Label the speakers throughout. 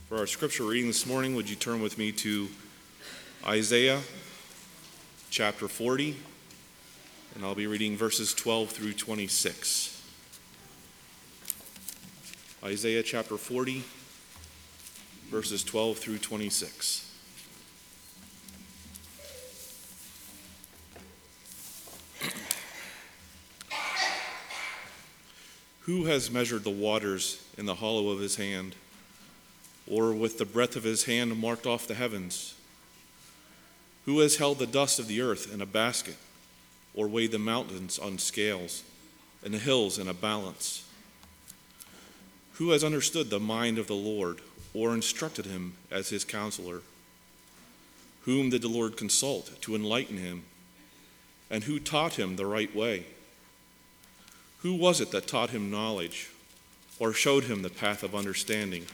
Speaker 1: For our scripture reading this morning, would you turn with me to Isaiah chapter 40, and I'll be reading verses 12 through 26. Isaiah chapter 40, verses 12 through 26. Who has measured the waters in the hollow of his hand, or with the breadth of his hand marked off the heavens? Who has held the dust of the earth in a basket, or weighed the mountains on scales, and the hills in a balance? Who has understood the mind of the Lord, or instructed him as his counselor? Whom did the Lord consult to enlighten him? And who taught him the right way? Who was it that taught him knowledge, or showed him the path of understanding?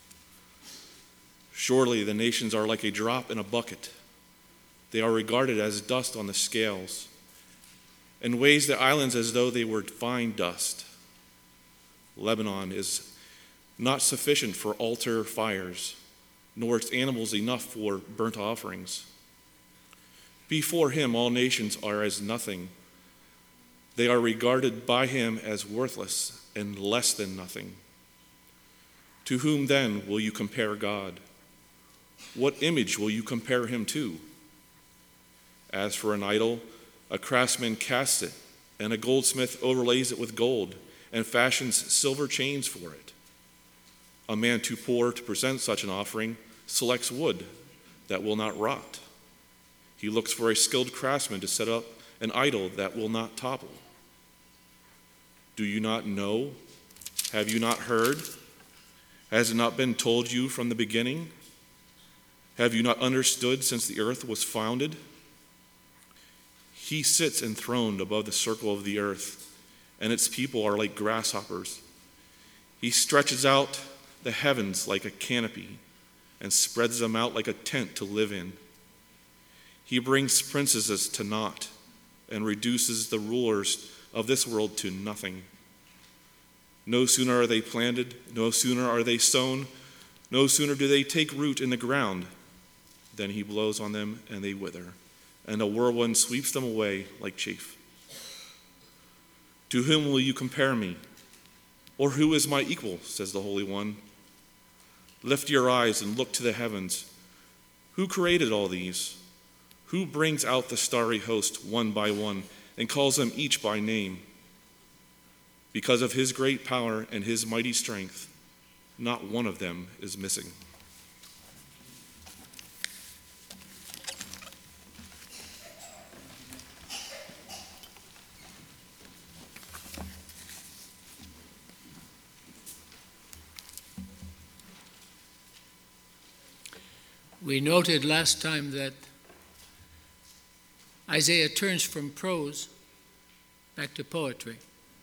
Speaker 1: Surely the nations are like a drop in a bucket. They are regarded as dust on the scales, and weighs the islands as though they were fine dust. Lebanon is not sufficient for altar fires, nor its animals enough for burnt offerings. Before him all nations are as nothing. They are regarded by him as worthless and less than nothing. To whom then will you compare God? What image will you compare him to? As for an idol, a craftsman casts it, and a goldsmith overlays it with gold, and fashions silver chains for it. A man too poor to present such an offering selects wood that will not rot. He looks for a skilled craftsman to set up an idol that will not topple. Do you not know? Have you not heard? Has it not been told you from the beginning? Have you not understood since the earth was founded? He sits enthroned above the circle of the earth, and its people are like grasshoppers. He stretches out the heavens like a canopy and spreads them out like a tent to live in. He brings princesses to naught and reduces the rulers of this world to nothing. No sooner are they planted, no sooner are they sown, no sooner do they take root in the ground, than he blows on them and they wither, and a whirlwind sweeps them away like chaff. To whom will you compare me? Or who is my equal, says the Holy One? Lift your eyes and look to the heavens. Who created all these? Who brings out the starry host one by one and calls them each by name? Because of his great power and his mighty strength, not one of them is missing.
Speaker 2: We noted last time that Isaiah turns from prose back to poetry.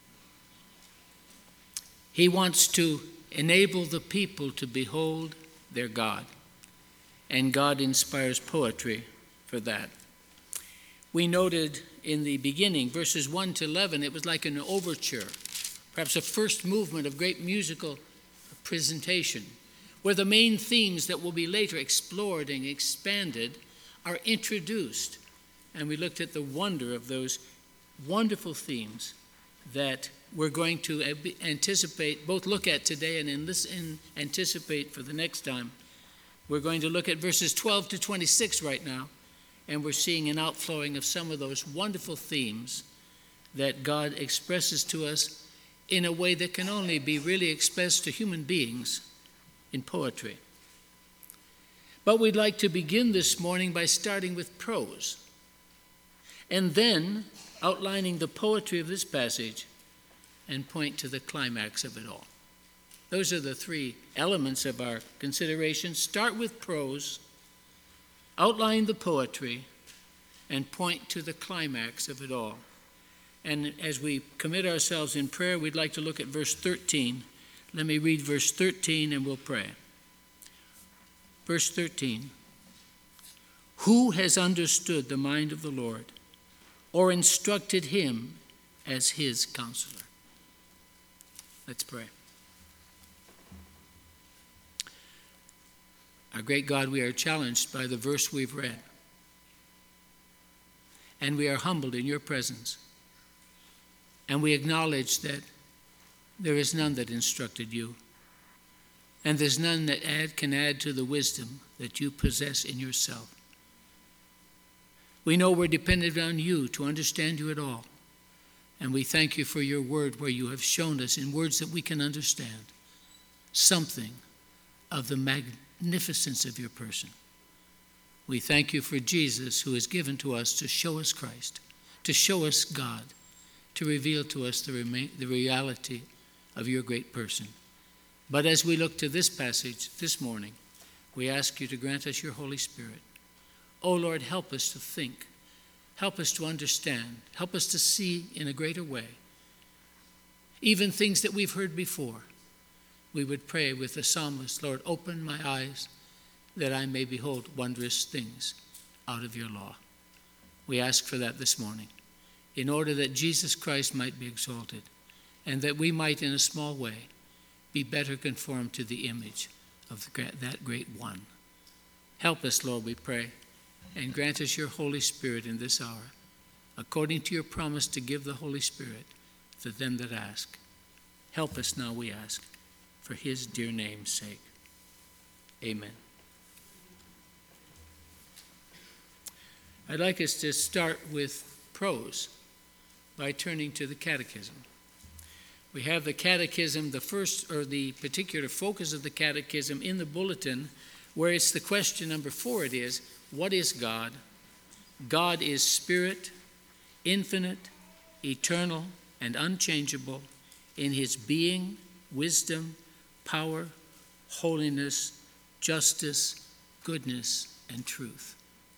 Speaker 2: He wants to enable the people to behold their God, and God inspires poetry for that. We noted in the beginning, verses 1 to 11, it was like an overture, perhaps a first movement of great musical presentation, where the main themes that will be later explored and expanded are introduced. And we looked at the wonder of those wonderful themes that we're going to anticipate, both look at today and anticipate for the next time. We're going to look at verses 12 to 26 right now, and we're seeing an outflowing of some of those wonderful themes that God expresses to us in a way that can only be really expressed to human beings in poetry. But we'd like to begin this morning by starting with prose, and then outlining the poetry of this passage and point to the climax of it all. Those are the three elements of our consideration. Start with prose, outline the poetry, and point to the climax of it all. And as we commit ourselves in prayer, we'd like to look at verse 13. Let me read verse 13 and we'll pray. Verse 13. Who has understood the mind of the Lord, or instructed him as his counselor? Let's pray. Our great God, we are challenged by the verse we've read. And we are humbled in your presence. And we acknowledge that there is none that instructed you. And there's none that can add to the wisdom that you possess in yourself. We know we're dependent on you to understand you at all. And we thank you for your word where you have shown us in words that we can understand something of the magnificence of your person. We thank you for Jesus, who is given to us to show us Christ, to show us God, to reveal to us the reality of your great person. But as we look to this passage this morning, we ask you to grant us your Holy Spirit. Oh Lord, help us to think. Help us to understand. Help us to see in a greater way. Even things that we've heard before. We would pray with the psalmist, Lord, open my eyes that I may behold wondrous things out of your law. We ask for that this morning, in order that Jesus Christ might be exalted, and that we might, in a small way, be better conformed to the image of that great one. Help us, Lord, we pray, and grant us your Holy Spirit in this hour, according to your promise to give the Holy Spirit to them that ask. Help us now, we ask, for his dear name's sake. Amen. I'd like us to start with prose by turning to the Catechism. We have the Catechism, the first, or the particular focus of the Catechism in the bulletin, where it's the question number 4, it is, what is God? God is spirit, infinite, eternal, and unchangeable in his being, wisdom, power, holiness, justice, goodness, and truth.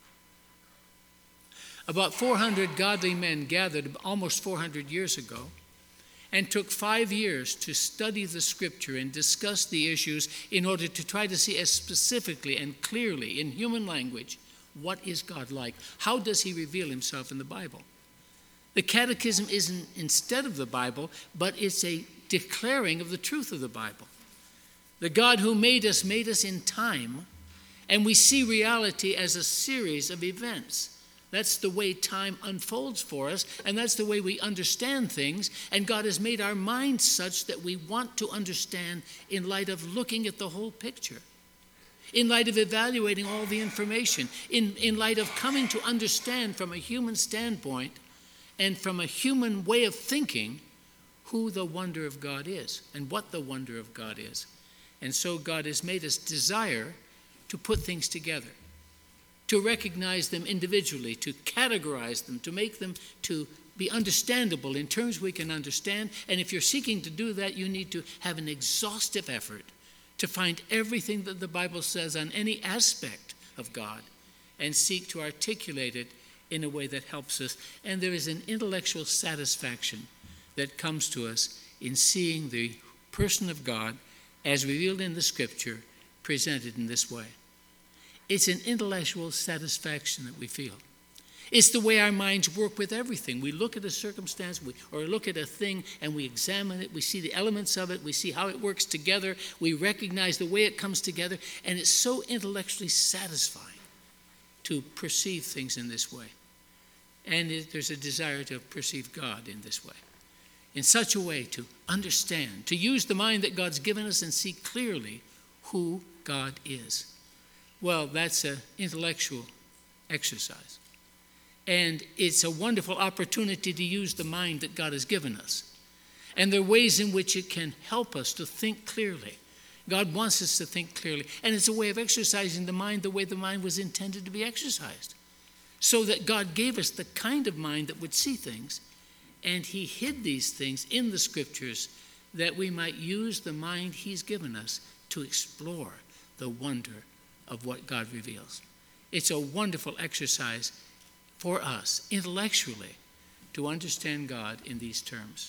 Speaker 2: About 400 godly men gathered almost 400 years ago and took 5 years to study the scripture and discuss the issues in order to try to see as specifically and clearly in human language, what is God like? How does he reveal himself in the Bible? The Catechism isn't instead of the Bible, but it's a declaring of the truth of the Bible. The God who made us in time, and we see reality as a series of events. That's the way time unfolds for us, and that's the way we understand things. And God has made our minds such that we want to understand in light of looking at the whole picture, in light of evaluating all the information, in light of coming to understand from a human standpoint and from a human way of thinking who the wonder of God is and what the wonder of God is. And so God has made us desire to put things together, to recognize them individually, to categorize them, to make them to be understandable in terms we can understand. And if you're seeking to do that, you need to have an exhaustive effort to find everything that the Bible says on any aspect of God and seek to articulate it in a way that helps us. And there is an intellectual satisfaction that comes to us in seeing the person of God as revealed in the Scripture presented in this way. It's an intellectual satisfaction that we feel. It's the way our minds work with everything. We look at a circumstance or look at a thing and we examine it. We see the elements of it. We see how it works together. We recognize the way it comes together. And it's so intellectually satisfying to perceive things in this way. And there's a desire to perceive God in this way, in such a way to understand, to use the mind that God's given us and see clearly who God is. Well, that's an intellectual exercise. And it's a wonderful opportunity to use the mind that God has given us. And there are ways in which it can help us to think clearly. God wants us to think clearly. And it's a way of exercising the mind the way the mind was intended to be exercised. So that God gave us the kind of mind that would see things. And he hid these things in the Scriptures that we might use the mind he's given us to explore the wonder of what God reveals. It's a wonderful exercise for us intellectually to understand God in these terms.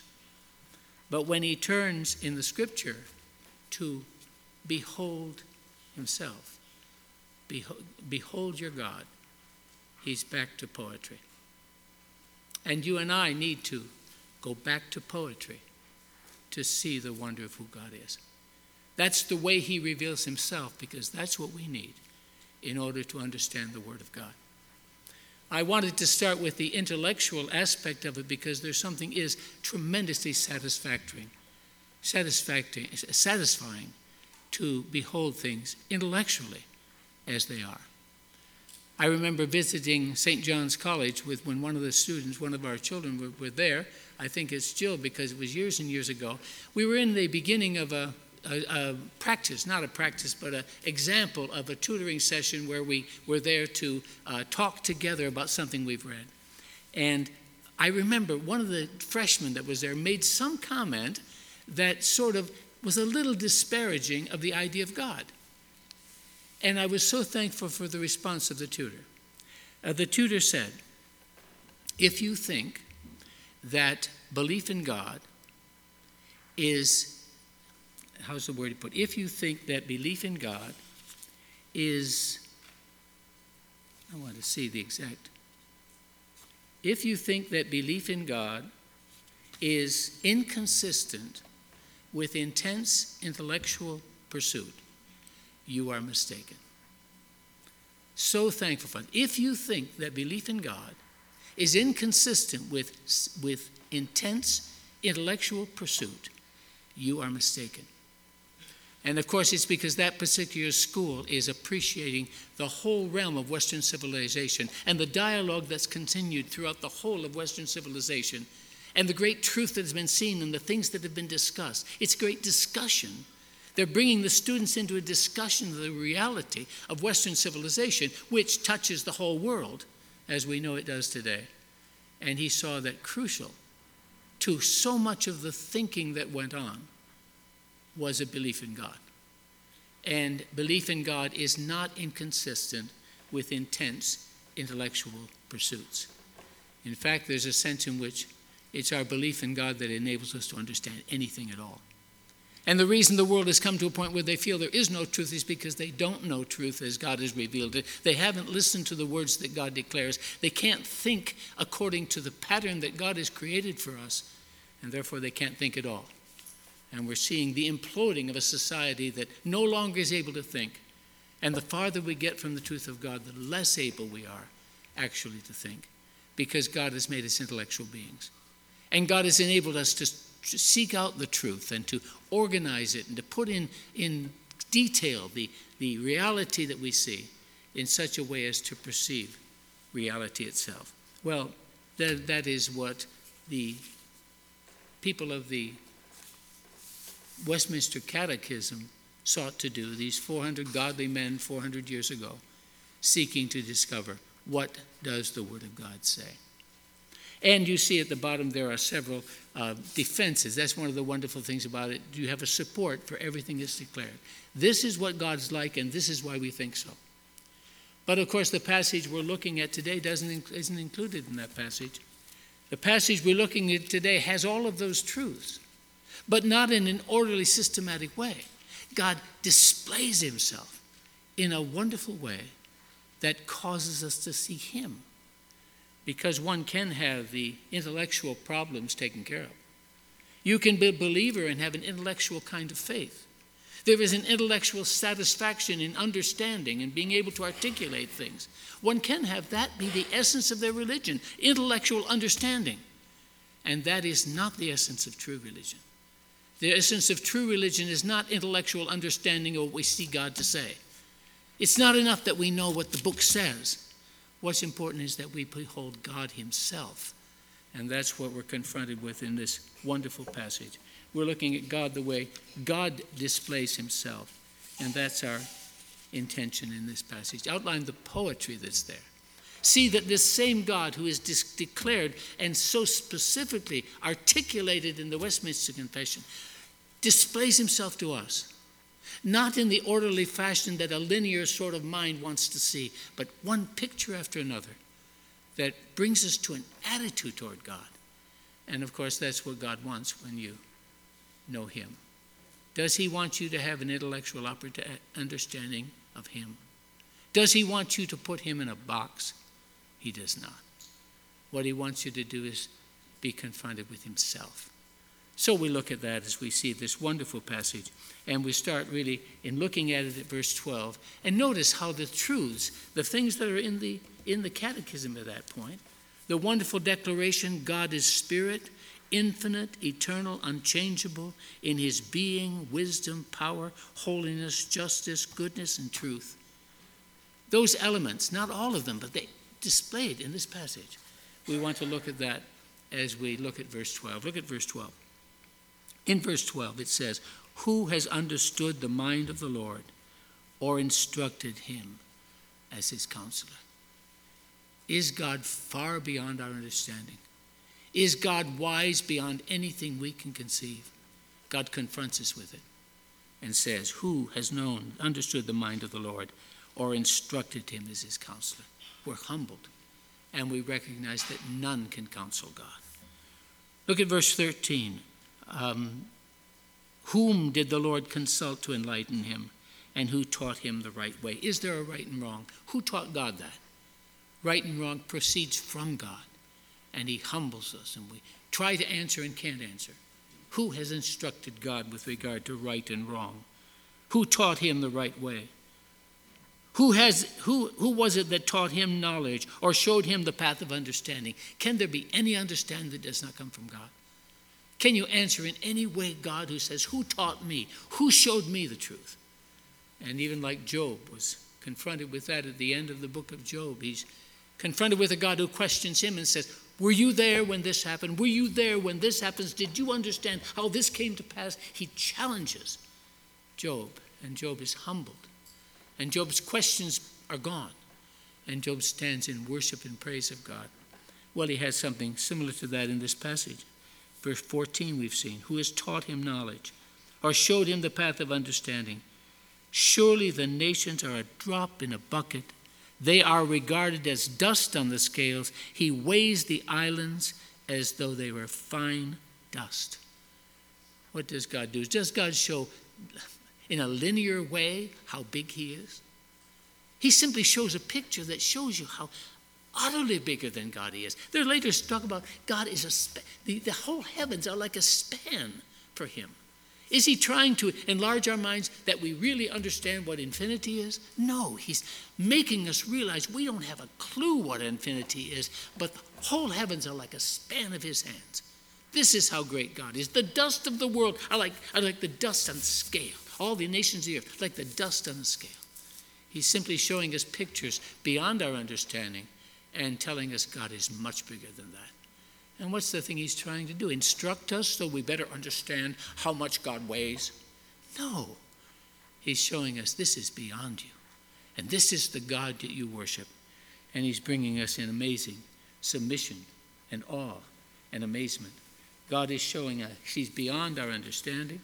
Speaker 2: But when he turns in the Scripture to behold himself, behold your God, he's back to poetry. And you and I need to go back to poetry to see the wonder of who God is. That's the way he reveals himself, because that's what we need in order to understand the Word of God. I wanted to start with the intellectual aspect of it because there's something is tremendously satisfying to behold things intellectually as they are. I remember visiting St. John's College when one of the students, one of our children were there. I think it's Jill because it was years and years ago. We were in the beginning of a practice, not a practice, but an example of a tutoring session where we were there to talk together about something we've read. And I remember one of the freshmen that was there made some comment that sort of was a little disparaging of the idea of God. And I was so thankful for the response of the tutor. The tutor said, if you think that belief in God is, how's the word he put? If you think that belief in God is, I want to see the exact. If you think that belief in God is inconsistent with intense intellectual pursuit, you are mistaken. So thankful for it. If you think that belief in God is inconsistent with intense intellectual pursuit, you are mistaken. And of course, it's because that particular school is appreciating the whole realm of Western civilization and the dialogue that's continued throughout the whole of Western civilization and the great truth that has been seen and the things that have been discussed. It's great discussion. They're bringing the students into a discussion of the reality of Western civilization, which touches the whole world as we know it does today. And he saw that crucial to so much of the thinking that went on was a belief in God. And belief in God is not inconsistent with intense intellectual pursuits. In fact, there's a sense in which it's our belief in God that enables us to understand anything at all. And the reason the world has come to a point where they feel there is no truth is because they don't know truth as God has revealed it. They haven't listened to the words that God declares. They can't think according to the pattern that God has created for us, and therefore they can't think at all. And we're seeing the imploding of a society that no longer is able to think. And the farther we get from the truth of God, the less able we are actually to think, because God has made us intellectual beings. And God has enabled us to seek out the truth and to organize it and to put in detail the reality that we see in such a way as to perceive reality itself. Well, that is what the people of the Westminster Catechism sought to do, these 400 godly men 400 years ago, seeking to discover what does the Word of God say. And you see at the bottom there are several defenses. That's one of the wonderful things about it. You have a support for everything that's declared. This is what God's like, and this is why we think so. But of course, the passage we're looking at today isn't included in that passage. The passage we're looking at today has all of those truths, but not in an orderly, systematic way. God displays himself in a wonderful way that causes us to see him. Because one can have the intellectual problems taken care of. You can be a believer and have an intellectual kind of faith. There is an intellectual satisfaction in understanding and being able to articulate things. One can have that be the essence of their religion, intellectual understanding. And that is not the essence of true religion. The essence of true religion is not intellectual understanding of what we see God to say. It's not enough that we know what the book says. What's important is that we behold God himself. And that's what we're confronted with in this wonderful passage. We're looking at God the way God displays himself. And that's our intention in this passage. Outline the poetry that's there. See that this same God who is declared and so specifically articulated in the Westminster Confession displays himself to us. Not in the orderly fashion that a linear sort of mind wants to see, but one picture after another that brings us to an attitude toward God. And of course, that's what God wants when you know him. Does he want you to have an intellectual understanding of him? Does he want you to put him in a box? He does not. What he wants you to do is be confronted with himself So we look at that as we see this wonderful passage, and we start really in looking at it at verse 12. And notice how the truths, the things that are in the catechism at that point, the wonderful declaration, God is spirit, infinite, eternal, unchangeable in his being, wisdom, power, holiness, justice, goodness, and truth. Those elements, not all of them, but they displayed in this passage. We want to look at that as we look at verse 12. Look at verse 12. In verse 12 it says, who has understood the mind of the Lord or instructed him as his counselor? Is God far beyond our understanding? Is God wise beyond anything we can conceive? God confronts us with it and says, who has understood the mind of the Lord or instructed him as his counselor? We're humbled, and we recognize that none can counsel God. Look at verse 13. Whom did the Lord consult to enlighten him, and who taught him the right way? Is there a right and wrong? Who taught God that? Right and wrong proceeds from God, and he humbles us, and we try to answer and can't answer. Who has instructed God with regard to right and wrong? Who taught him the right way? Who was it that taught him knowledge or showed him the path of understanding? Can there be any understanding that does not come from God? Can you answer in any way God who says, who taught me? Who showed me the truth? And even like Job was confronted with that at the end of the book of Job. He's confronted with a God who questions him and says, were you there when this happened? Were you there when this happens? Did you understand how this came to pass? He challenges Job, and Job is humbled. And Job's questions are gone. And Job stands in worship and praise of God. Well, he has something similar to that in this passage. Verse 14 we've seen, who has taught him knowledge or showed him the path of understanding? Surely the nations are a drop in a bucket. They are regarded as dust on the scales. He weighs the islands as though they were fine dust. What does God do? Does God show in a linear way how big he is? He simply shows a picture that shows you how utterly bigger than God he is. There later talk about God is the whole heavens are like a span for him. Is he trying to enlarge our minds that we really understand what infinity is? No, he's making us realize we don't have a clue what infinity is, but the whole heavens are like a span of his hands. This is how great God is. The dust of the world are like the dust on the scale. All the nations of the earth, like the dust on the scale. He's simply showing us pictures beyond our understanding and telling us God is much bigger than that. And what's the thing he's trying to do? Instruct us so we better understand how much God weighs? No. He's showing us this is beyond you. And this is the God that you worship. And he's bringing us in amazing submission and awe and amazement. God is showing us he's beyond our understanding.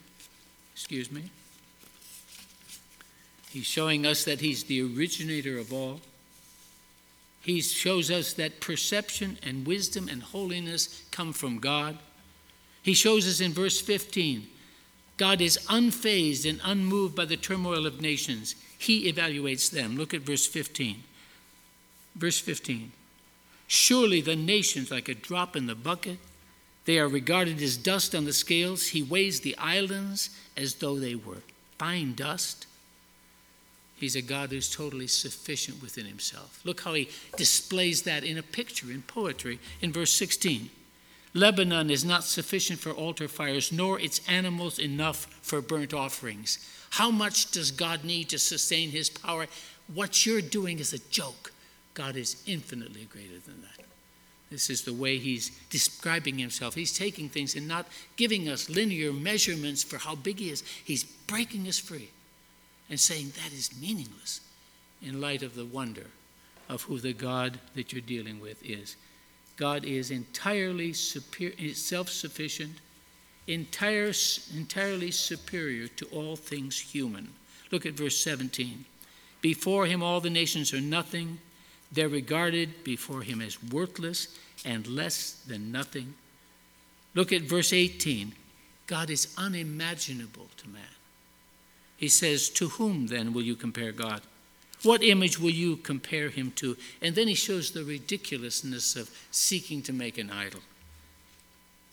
Speaker 2: He's showing us that he's the originator of all. He shows us that perception and wisdom and holiness come from God. He shows us in verse 15, God is unfazed and unmoved by the turmoil of nations. He evaluates them. Look at verse 15. Verse 15. Surely the nations like a drop in the bucket. They are regarded as dust on the scales. He weighs the islands as though they were fine dust. He's a God who's totally sufficient within himself. Look how he displays that in a picture, in poetry, in verse 16. Lebanon is not sufficient for altar fires, nor its animals enough for burnt offerings. How much does God need to sustain his power? What you're doing is a joke. God is infinitely greater than that. This is the way he's describing himself. He's taking things and not giving us linear measurements for how big he is. He's breaking us free and saying that is meaningless in light of the wonder of who the God that you're dealing with is. God is entirely self-sufficient, entirely superior to all things human. Look at verse 17. Before him all the nations are nothing. They're regarded before him as worthless and less than nothing. Look at verse 18. God is unimaginable to man. He says, to whom then will you compare God? What image will you compare him to? And then he shows the ridiculousness of seeking to make an idol.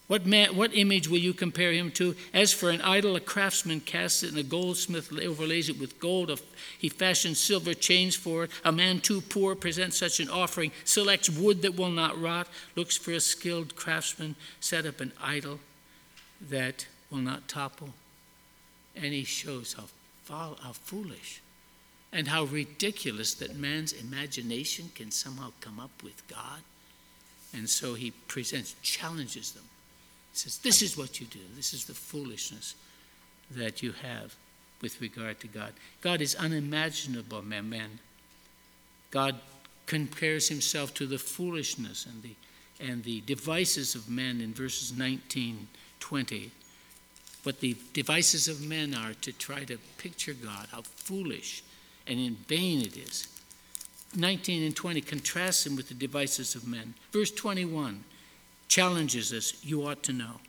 Speaker 2: What image will you compare him to? As for an idol, a craftsman casts it, and a goldsmith overlays it with gold. He fashions silver chains for it. A man too poor presents such an offering, selects wood that will not rot, looks for a skilled craftsman, set up an idol that will not topple. And he shows how foolish and how ridiculous that man's imagination can somehow come up with God. And so he challenges them. He says, this is what you do. This is the foolishness that you have with regard to God. God is unimaginable, man. God compares himself to the foolishness and the devices of men in verses 19, 20. What the devices of men are to try to picture God, how foolish and in vain it is. 19 and 20 contrasts him with the devices of men. Verse 21 challenges us, you ought to know.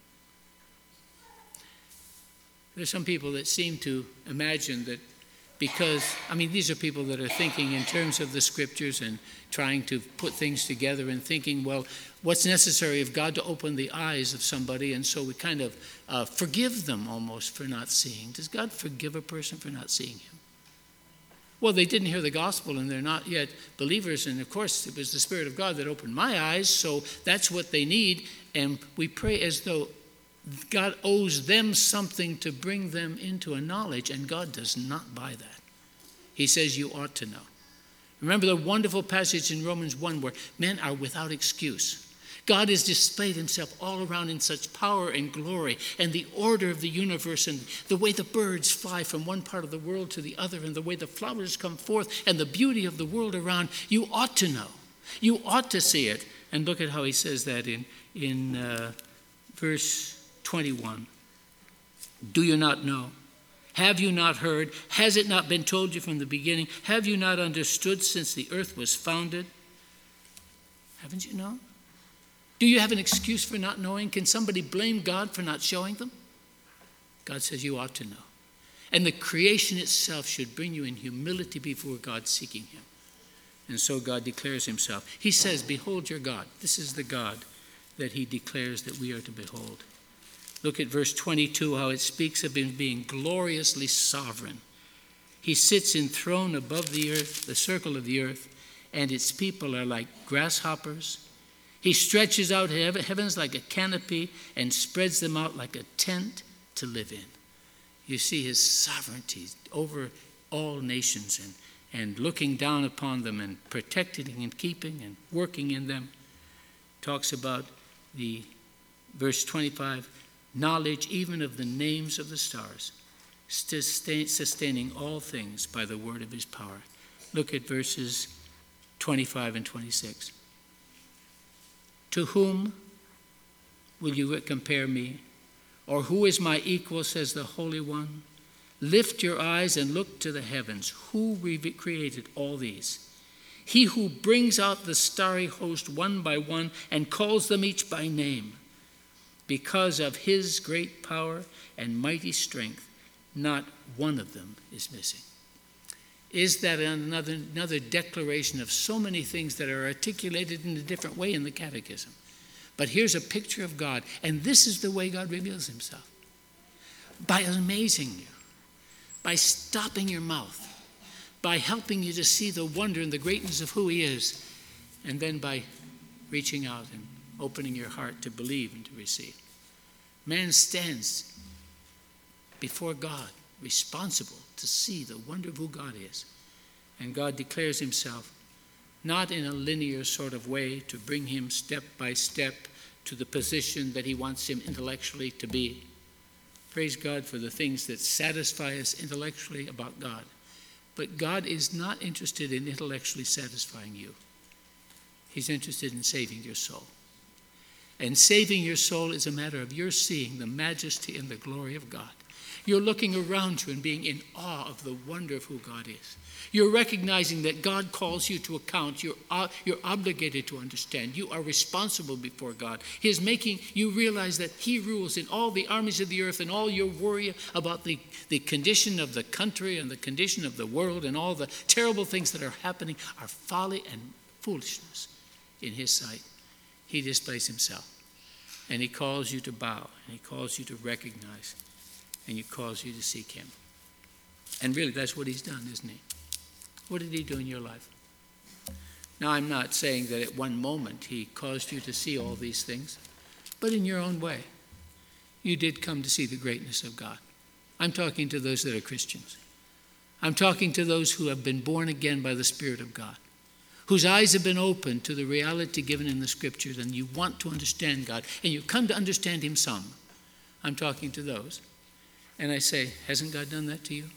Speaker 2: There's some people that seem to imagine that because, these are people that are thinking in terms of the scriptures and trying to put things together and thinking, well, what's necessary of God to open the eyes of somebody, and so we kind of forgive them almost for not seeing. Does God forgive a person for not seeing him? Well, they didn't hear the gospel and they're not yet believers, and of course it was the Spirit of God that opened my eyes, so that's what they need, and we pray as though God owes them something to bring them into a knowledge, and God does not buy that. He says you ought to know. Remember the wonderful passage in Romans 1 where men are without excuse. God has displayed himself all around in such power and glory, and the order of the universe, and the way the birds fly from one part of the world to the other, and the way the flowers come forth, and the beauty of the world around. You ought to know. You ought to see it. And look at how he says that in verse 21. Do you not know? Have you not heard? Has it not been told you from the beginning? Have you not understood since the earth was founded? Haven't you known? Do you have an excuse for not knowing? Can somebody blame God for not showing them? God says you ought to know. And the creation itself should bring you in humility before God, seeking him. And so God declares himself. He says, behold your God. This is the God that he declares that we are to behold. Look at verse 22, how it speaks of him being gloriously sovereign. He sits enthroned above the earth, the circle of the earth, and its people are like grasshoppers. He stretches out heavens like a canopy and spreads them out like a tent to live in. You see his sovereignty over all nations and looking down upon them and protecting and keeping and working in them. Talks about the verse 25, knowledge even of the names of the stars, sustaining all things by the word of his power. Look at verses 25 and 26. To whom will you compare me? Or who is my equal, says the Holy One? Lift your eyes and look to the heavens. Who created all these? He who brings out the starry host one by one and calls them each by name. Because of his great power and mighty strength, not one of them is missing. Is that another declaration of so many things that are articulated in a different way in the Catechism? But here's a picture of God, and this is the way God reveals himself. By amazing you, by stopping your mouth, by helping you to see the wonder and the greatness of who he is, and then by reaching out and opening your heart to believe and to receive. Man stands before God, responsible to see the wonder of who God is. And God declares himself not in a linear sort of way to bring him step by step to the position that he wants him intellectually to be. Praise God for the things that satisfy us intellectually about God. But God is not interested in intellectually satisfying you. He's interested in saving your soul. And saving your soul is a matter of your seeing the majesty and the glory of God. You're looking around you and being in awe of the wonder of who God is. You're recognizing that God calls you to account. You're obligated to understand. You are responsible before God. He is making you realize that he rules in all the armies of the earth, and all your worry about the condition of the country and the condition of the world and all the terrible things that are happening are folly and foolishness in his sight. He displays himself. And he calls you to bow, and he calls you to recognize, and he calls you to seek him. And really, that's what he's done, isn't he? What did he do in your life? Now, I'm not saying that at one moment he caused you to see all these things, but in your own way, you did come to see the greatness of God. I'm talking to those that are Christians. I'm talking to those who have been born again by the Spirit of God, whose eyes have been opened to the reality given in the Scriptures, and you want to understand God, and you come to understand him some. I'm talking to those. And I say, hasn't God done that to you?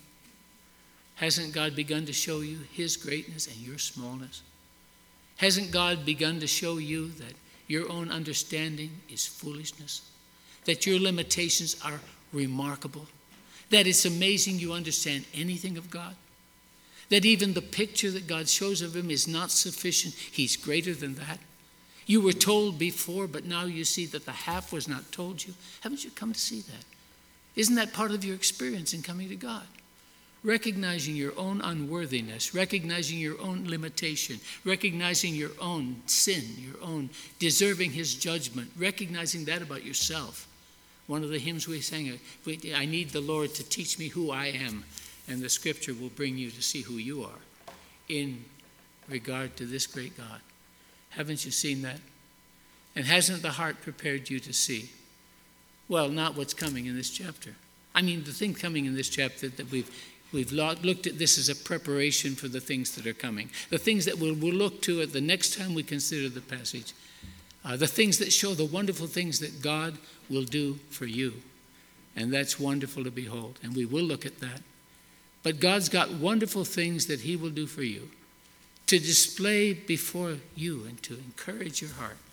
Speaker 2: Hasn't God begun to show you his greatness and your smallness? Hasn't God begun to show you that your own understanding is foolishness? That your limitations are remarkable? That it's amazing you understand anything of God? That even the picture that God shows of him is not sufficient? He's greater than that. You were told before, but now you see that the half was not told you. Haven't you come to see that? Isn't that part of your experience in coming to God? Recognizing your own unworthiness, recognizing your own limitation, recognizing your own sin, your own deserving his judgment, recognizing that about yourself. One of the hymns we sang, I need the Lord to teach me who I am, and the Scripture will bring you to see who you are in regard to this great God. Haven't you seen that? And hasn't the heart prepared you to see? Well, not what's coming in this chapter. I mean, the thing coming in this chapter that we've looked at this as a preparation for the things that are coming. The things that we'll look to at the next time we consider the passage. The things that show the wonderful things that God will do for you. And that's wonderful to behold. And we will look at that. But God's got wonderful things that he will do for you to display before you and to encourage your heart.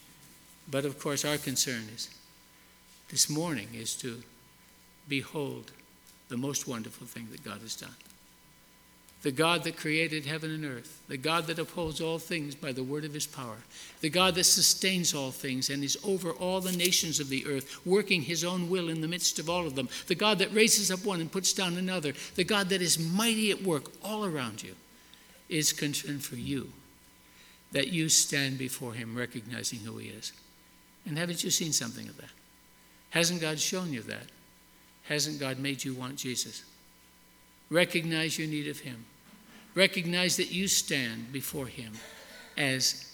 Speaker 2: But of course, our concern is this morning is to behold the most wonderful thing that God has done. The God that created heaven and earth, the God that upholds all things by the word of his power, the God that sustains all things and is over all the nations of the earth, working his own will in the midst of all of them, the God that raises up one and puts down another, the God that is mighty at work all around you, is concerned for you, that you stand before him recognizing who he is. And haven't you seen something of that? Hasn't God shown you that? Hasn't God made you want Jesus? Recognize your need of him. Recognize that you stand before him as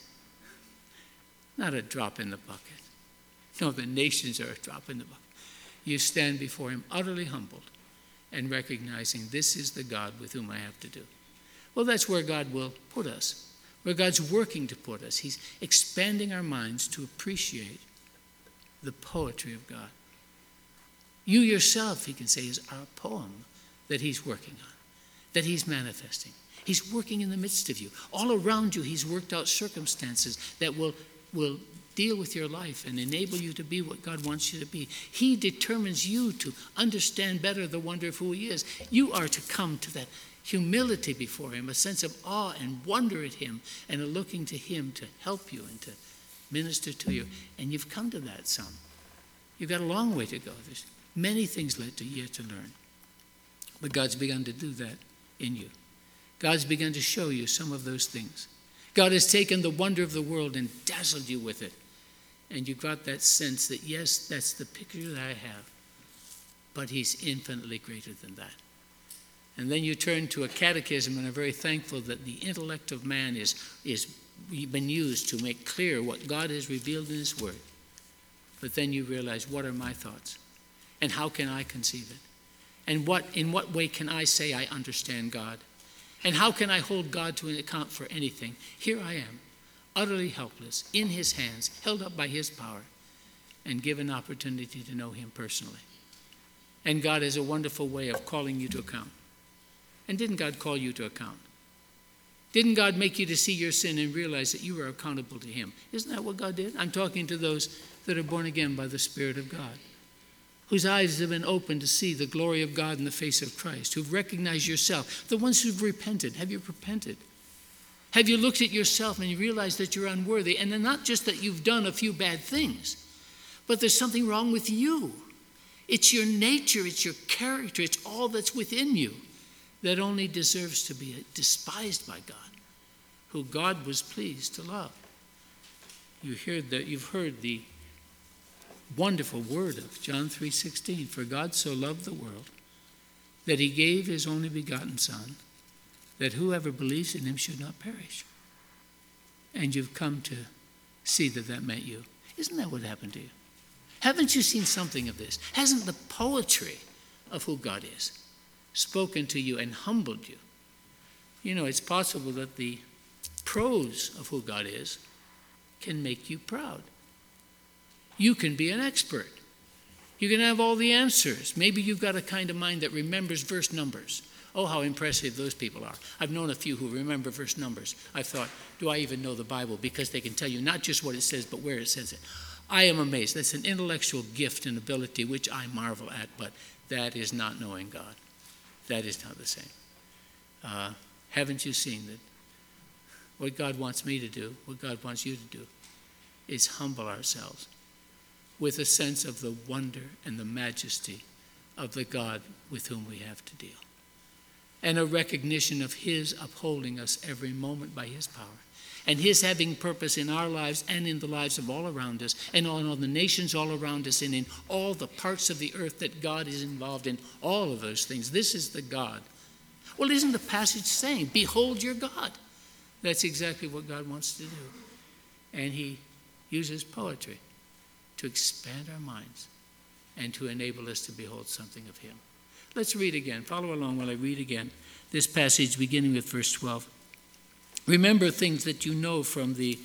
Speaker 2: not a drop in the bucket. No, the nations are a drop in the bucket. You stand before him utterly humbled and recognizing this is the God with whom I have to do. Well, that's where God will put us, where God's working to put us. He's expanding our minds to appreciate the poetry of God. You yourself, he can say, is our poem that he's working on, that he's manifesting. He's working in the midst of you. All around you, he's worked out circumstances that will deal with your life and enable you to be what God wants you to be. He determines you to understand better the wonder of who he is. You are to come to that humility before him, a sense of awe and wonder at him, and a looking to him to help you and to minister to you. And you've come to that some. You've got a long way to go. There's many things yet to learn. But God's begun to do that in you. God's begun to show you some of those things. God has taken the wonder of the world and dazzled you with it. And you've got that sense that, yes, that's the picture that I have, but he's infinitely greater than that. And then you turn to a catechism and are very thankful that the intellect of man is been used to make clear what God has revealed in his word. But then you realize, what are my thoughts? And how can I conceive it? And in what way can I say I understand God? And how can I hold God to an account for anything? Here I am, utterly helpless, in his hands, held up by his power, and given opportunity to know him personally. And God has a wonderful way of calling you to account. And didn't God call you to account? Didn't God make you to see your sin and realize that you are accountable to him? Isn't that what God did? I'm talking to those that are born again by the Spirit of God, whose eyes have been opened to see the glory of God in the face of Christ, who've recognized yourself, the ones who've repented. Have you repented? Have you looked at yourself and you realize that you're unworthy? And then not just that you've done a few bad things, but there's something wrong with you. It's your nature, it's your character, it's all that's within you that only deserves to be despised by God, who God was pleased to love. You've heard the wonderful word of John 3:16. For God so loved the world that he gave his only begotten Son, that whoever believes in him should not perish. And you've come to see that that meant you. Isn't that what happened to you? Haven't you seen something of this? Hasn't the poetry of who God is spoken to you and humbled you? You know, it's possible that the prose of who God is can make you proud. You can be an expert. You can have all the answers. Maybe you've got a kind of mind that remembers verse numbers. Oh, how impressive those people are. I've known a few who remember verse numbers. I thought, do I even know the Bible? Because they can tell you not just what it says, but where it says it. I am amazed. That's an intellectual gift and ability which I marvel at, but that is not knowing God. That is not the same. Haven't you seen that what God wants me to do, what God wants you to do, is humble ourselves with a sense of the wonder and the majesty of the God with whom we have to deal, and a recognition of his upholding us every moment by his power, and his having purpose in our lives and in the lives of all around us, and on all the nations all around us, and in all the parts of the earth that God is involved in, all of those things. This is the God. Well, isn't the passage saying, behold your God? That's exactly what God wants to do. And he uses poetry to expand our minds and to enable us to behold something of him. Let's read again. Follow along while I read again this passage beginning with verse 12. Remember things that you know from the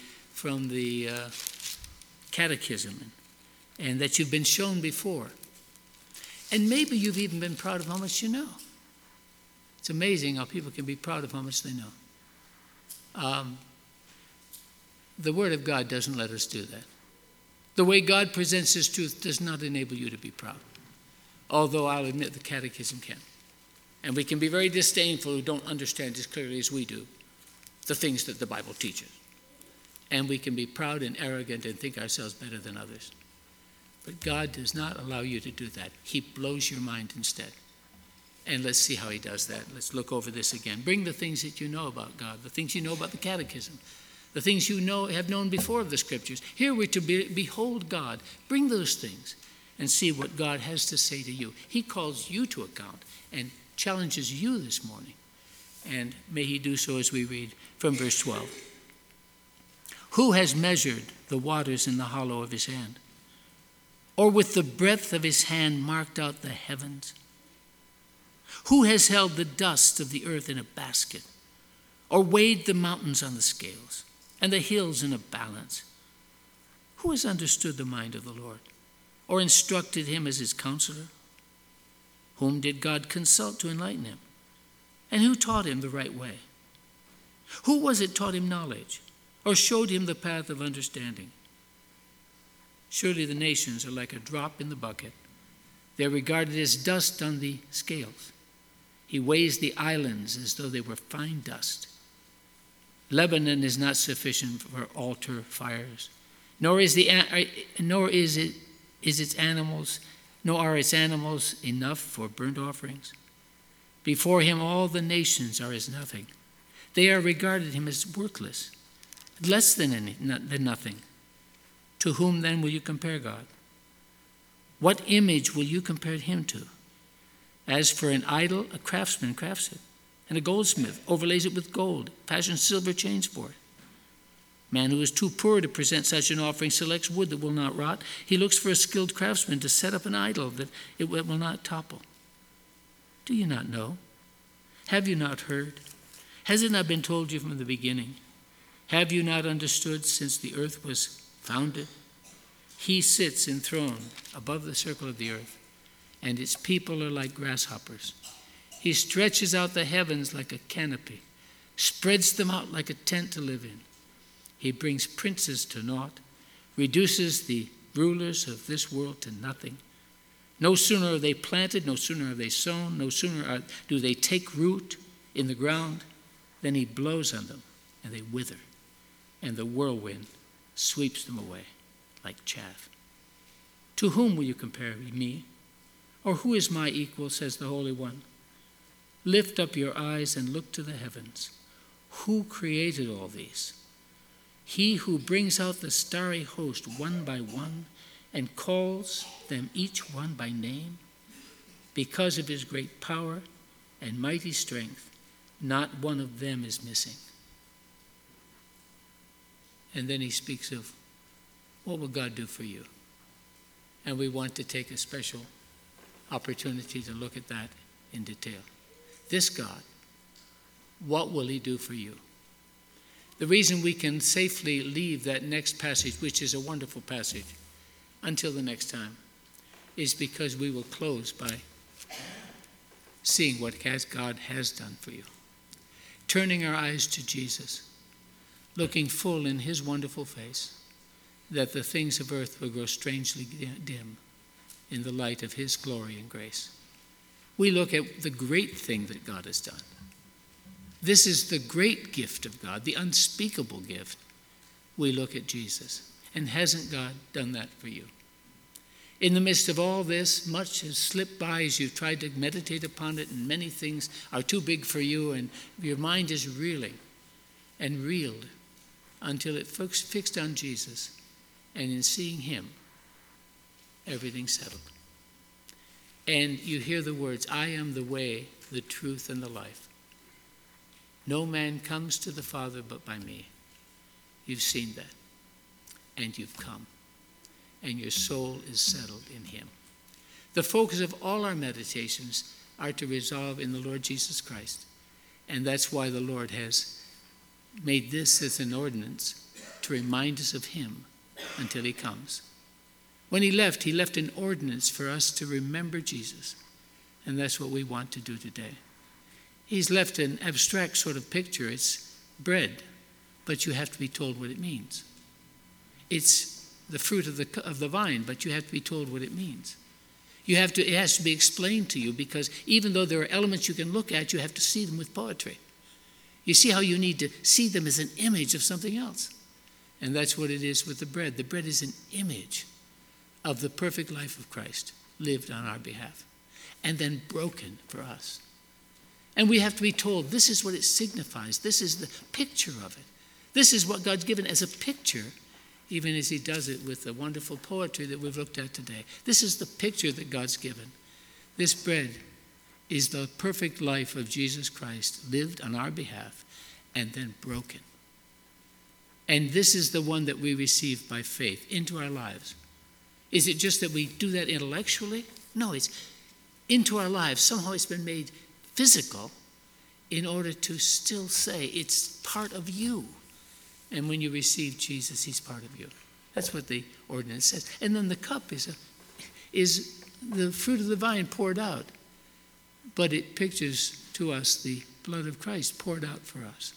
Speaker 2: catechism and that you've been shown before. And maybe you've even been proud of how much you know. It's amazing how people can be proud of how much they know. The Word of God doesn't let us do that. The way God presents his truth does not enable you to be proud. Although I'll admit the catechism can. And we can be very disdainful who don't understand as clearly as we do the things that the Bible teaches. And we can be proud and arrogant and think ourselves better than others. But God does not allow you to do that. He blows your mind instead. And let's see how he does that. Let's look over this again. Bring the things that you know about God, the things you know about the catechism, the things you know have known before of the scriptures. Here we're to behold God. Bring those things and see what God has to say to you. He calls you to account and challenges you this morning. And may he do so as we read from verse 12. Who has measured the waters in the hollow of his hand? Or with the breadth of his hand marked out the heavens? Who has held the dust of the earth in a basket? Or weighed the mountains on the scales and the hills in a balance? Who has understood the mind of the Lord? Or instructed him as his counselor? Whom did God consult to enlighten him? And who taught him the right way? Who was it taught him knowledge, or showed him the path of understanding? Surely the nations are like a drop in the bucket. They're regarded as dust on the scales. He weighs the islands as though they were fine dust. Lebanon is not sufficient for altar fires, nor are its animals enough for burnt offerings. Before him all the nations are as nothing. They are regarded him as worthless, less than nothing. To whom then will you compare God? What image will you compare him to? As for an idol, a craftsman crafts it, and a goldsmith overlays it with gold, fashions silver chains for it. Man who is too poor to present such an offering selects wood that will not rot. He looks for a skilled craftsman to set up an idol that it will not topple. Do you not know? Have you not heard? Has it not been told you from the beginning? Have you not understood since the earth was founded? He sits enthroned above the circle of the earth, and its people are like grasshoppers. He stretches out the heavens like a canopy, spreads them out like a tent to live in. He brings princes to naught, reduces the rulers of this world to nothing. No sooner are they planted, no sooner are they sown, no sooner do they take root in the ground, than he blows on them, and they wither, and the whirlwind sweeps them away like chaff. To whom will you compare me? Or who is my equal, says the Holy One? Lift up your eyes and look to the heavens. Who created all these? He who brings out the starry host one by one and calls them each one by name. Because of his great power and mighty strength, not one of them is missing. And then he speaks of what will God do for you? And we want to take a special opportunity to look at that in detail. This God, what will he do for you? The reason we can safely leave that next passage, which is a wonderful passage, until the next time, is because we will close by seeing what God has done for you. Turning our eyes to Jesus, looking full in his wonderful face, that the things of earth will grow strangely dim in the light of his glory and grace. We look at the great thing that God has done. This is the great gift of God, the unspeakable gift. We look at Jesus. And hasn't God done that for you? In the midst of all this, much has slipped by as you've tried to meditate upon it, and many things are too big for you, and your mind is reeling and reeled until it fixed on Jesus. And in seeing him, everything's settled. And you hear the words, I am the way, the truth, and the life. No man comes to the Father but by me. You've seen that. And you've come. And your soul is settled in him. The focus of all our meditations are to resolve in the Lord Jesus Christ. And that's why the Lord has made this as an ordinance to remind us of him until he comes. When he left an ordinance for us to remember Jesus. And that's what we want to do today. He's left an abstract sort of picture. It's bread, but you have to be told what it means. It's the fruit of the vine, but you have to be told what it means. It has to be explained to you, because even though there are elements you can look at, you have to see them with poetry. You see how you need to see them as an image of something else. And that's what it is with the bread. The bread is an image of the perfect life of Christ lived on our behalf and then broken for us. And we have to be told this is what it signifies. This is the picture of it. This is what God's given as a picture, even as he does it with the wonderful poetry that we've looked at today. This is the picture that God's given. This bread is the perfect life of Jesus Christ lived on our behalf and then broken. And this is the one that we receive by faith into our lives. Is it just that we do that intellectually? No, it's into our lives. Somehow it's been made physical in order to still say it's part of you. And when you receive Jesus, he's part of you. That's what the ordinance says. And then the cup is the fruit of the vine poured out. But it pictures to us the blood of Christ poured out for us.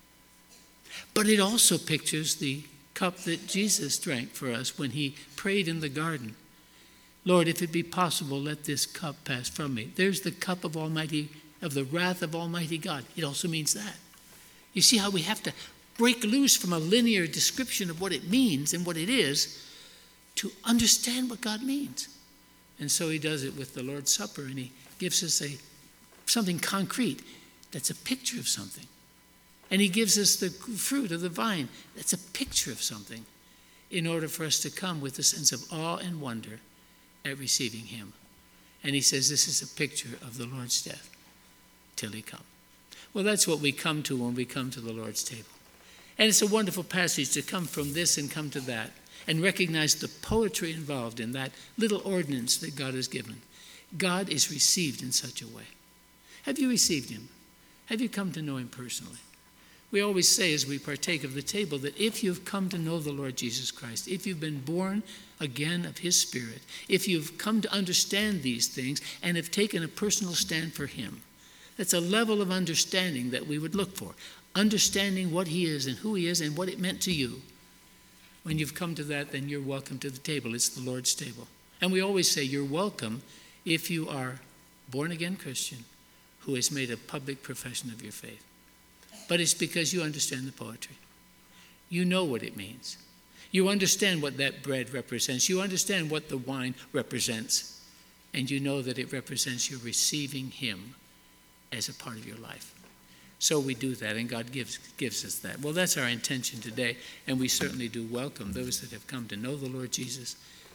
Speaker 2: But it also pictures the cup that Jesus drank for us when he prayed in the garden. Lord, if it be possible, let this cup pass from me. There's the cup of the wrath of Almighty God. It also means that. You see how we have to break loose from a linear description of what it means and what it is to understand what God means. And so he does it with the Lord's Supper, and he gives us something concrete that's a picture of something. And he gives us the fruit of the vine that's a picture of something, in order for us to come with a sense of awe and wonder at receiving him. And he says this is a picture of the Lord's death till he come. Well, that's what we come to when we come to the Lord's table. And it's a wonderful passage to come from this and come to that and recognize the poetry involved in that little ordinance that God has given. God is received in such a way. Have you received him? Have you come to know him personally? We always say as we partake of the table that if you've come to know the Lord Jesus Christ, if you've been born again of his Spirit, if you've come to understand these things and have taken a personal stand for him, that's a level of understanding that we would look for. Understanding what he is and who he is and what it meant to you. When you've come to that, then you're welcome to the table. It's the Lord's table. And we always say you're welcome if you are born-again Christian who has made a public profession of your faith. But it's because you understand the poetry. You know what it means. You understand what that bread represents. You understand what the wine represents. And you know that it represents your receiving him as a part of your life. So we do that, and God gives us that. Well, that's our intention today, and we certainly do welcome those that have come to know the Lord Jesus,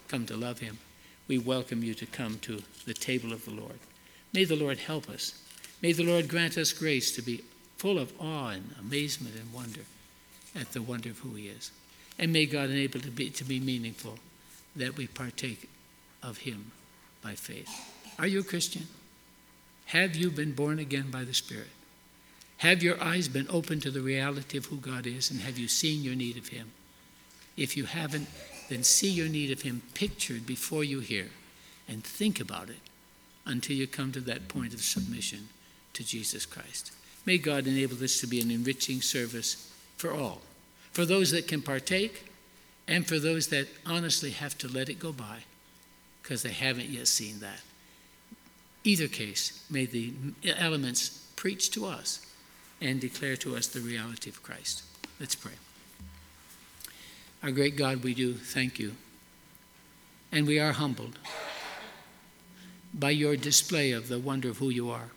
Speaker 2: come to love him, we welcome you to come to the table of the Lord. May the Lord help us. May the Lord grant us grace to be full of awe and amazement and wonder at the wonder of who he is. And may God enable to be meaningful, that we partake of him by faith. Are you a Christian? Have you been born again by the Spirit? Have your eyes been opened to the reality of who God is, and have you seen your need of him? If you haven't, then see your need of him pictured before you hear, and think about it until you come to that point of submission to Jesus Christ. May God enable this to be an enriching service for all, for those that can partake, and for those that honestly have to let it go by because they haven't yet seen that. Either case, may the elements preach to us and declare to us the reality of Christ. Let's pray. Our great God, we do thank you, and we are humbled by your display of the wonder of who you are.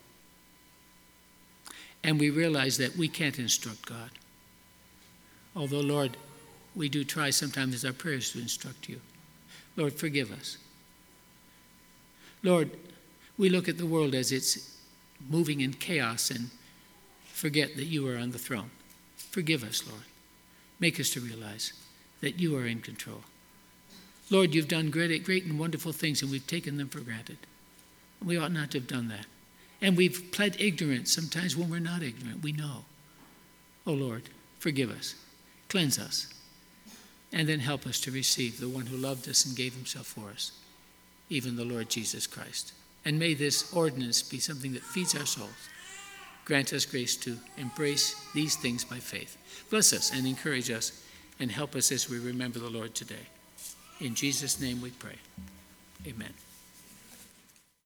Speaker 2: And we realize that we can't instruct God. Although, Lord, we do try sometimes in our prayers to instruct you. Lord, forgive us. Lord, we look at the world as it's moving in chaos and forget that you are on the throne. Forgive us, Lord. Make us to realize that you are in control. Lord, you've done great and wonderful things, and we've taken them for granted. We ought not to have done that. And we've pled ignorance sometimes when we're not ignorant. We know. Oh, Lord, forgive us. Cleanse us. And then help us to receive the one who loved us and gave himself for us, even the Lord Jesus Christ. And may this ordinance be something that feeds our souls. Grant us grace to embrace these things by faith. Bless us and encourage us and help us as we remember the Lord today. In Jesus' name we pray. Amen.